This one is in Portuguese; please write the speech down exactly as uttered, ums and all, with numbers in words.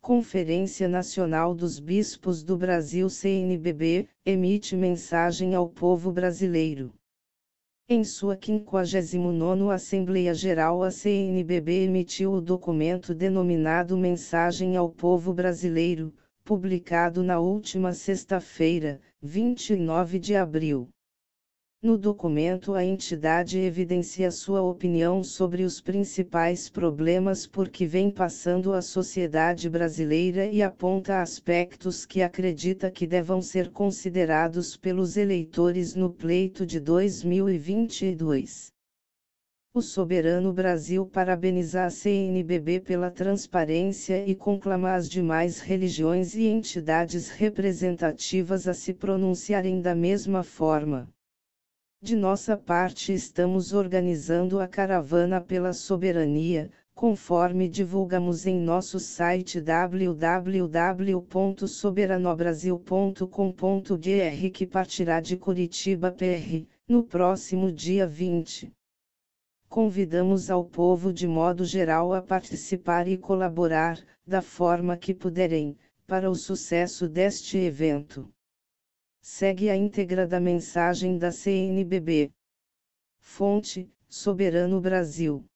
Conferência Nacional dos Bispos do Brasil C N B B, emite mensagem ao povo brasileiro. Em sua quinquagésima nona Assembleia Geral, a C N B B emitiu o documento denominado Mensagem ao Povo Brasileiro, publicado na última sexta-feira, vinte e nove de abril. No documento, a entidade evidencia sua opinião sobre os principais problemas por que vem passando a sociedade brasileira e aponta aspectos que acredita que devam ser considerados pelos eleitores no pleito de dois mil e vinte e dois. O Soberano Brasil parabeniza a C N B B pela transparência e conclama as demais religiões e entidades representativas a se pronunciarem da mesma forma. De nossa parte, estamos organizando a Caravana pela Soberania, conforme divulgamos em nosso site w w w ponto soberanobrasil ponto com ponto b r, que partirá de Curitiba P R, no próximo dia vinte. Convidamos ao povo de modo geral a participar e colaborar, da forma que puderem, para o sucesso deste evento. Segue a íntegra da mensagem da C N B B. Fonte: Soberano Brasil.